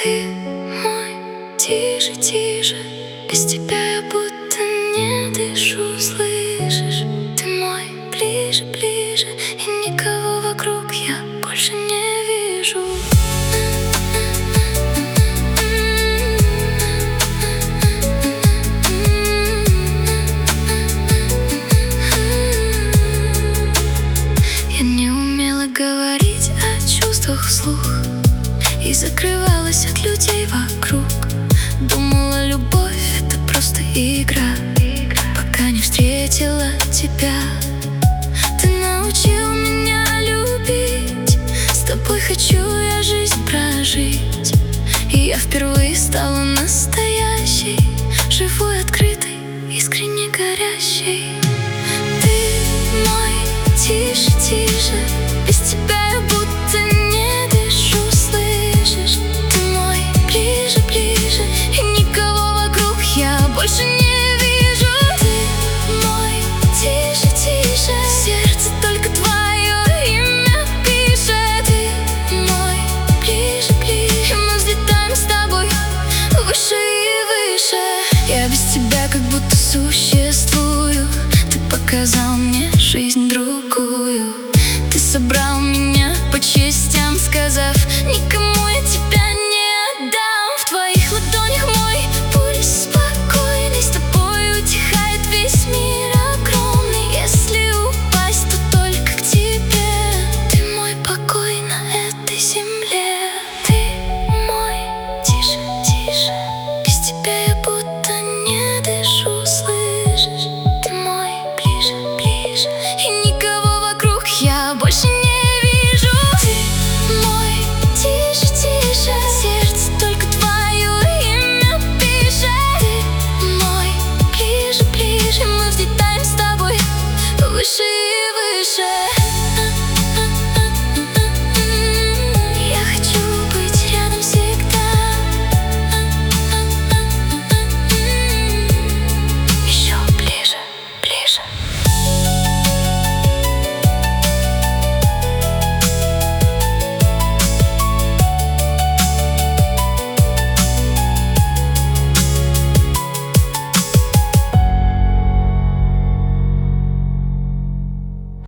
Ты мой, тише, тише. Без тебя я будто не дышу, слышишь? Ты мой, ближе, ближе. И никого вокруг я больше не вижу. Я не умела говорить о чувствах вслух и закрывалась от людей вокруг. Думала, любовь — это просто игра, пока не встретила тебя. Ты научил меня любить, с тобой хочу я жизнь прожить. И я впервые стала настоящей, живой, открытой, искренне горящей. Ты мой, тише, тише.